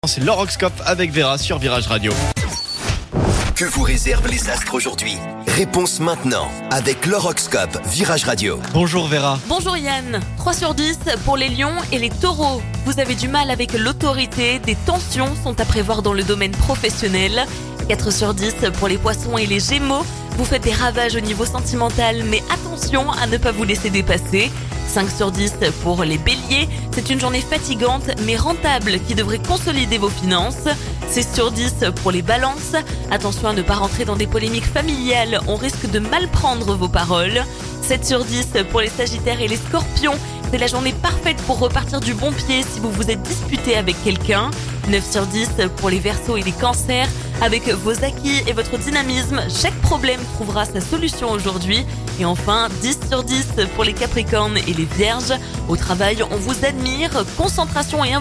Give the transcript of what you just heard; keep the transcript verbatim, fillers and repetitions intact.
C'est l'horoscope avec Vera sur Virage Radio. Que vous réservent les astres aujourd'hui? Réponse maintenant avec l'horoscope Virage Radio. Bonjour Vera. Bonjour Yann. trois sur dix pour les lions et les taureaux. Vous avez du mal avec l'autorité, des tensions sont à prévoir dans le domaine professionnel. quatre sur dix pour les poissons et les gémeaux. Vous faites des ravages au niveau sentimental, mais attention à ne pas vous laisser dépasser. cinq sur dix pour les béliers. C'est une journée fatigante mais rentable qui devrait consolider vos finances. six sur dix pour les balances. Attention à ne pas rentrer dans des polémiques familiales, on risque de mal prendre vos paroles. sept sur dix pour les sagittaires et les scorpions. C'est la journée parfaite pour repartir du bon pied si vous vous êtes disputé avec quelqu'un. neuf sur dix pour les verseaux et les cancers. Avec vos acquis et votre dynamisme, chaque problème trouvera sa solution aujourd'hui. Et enfin, dix sur dix pour les capricornes et les vierges. Au travail, on vous admire, concentration et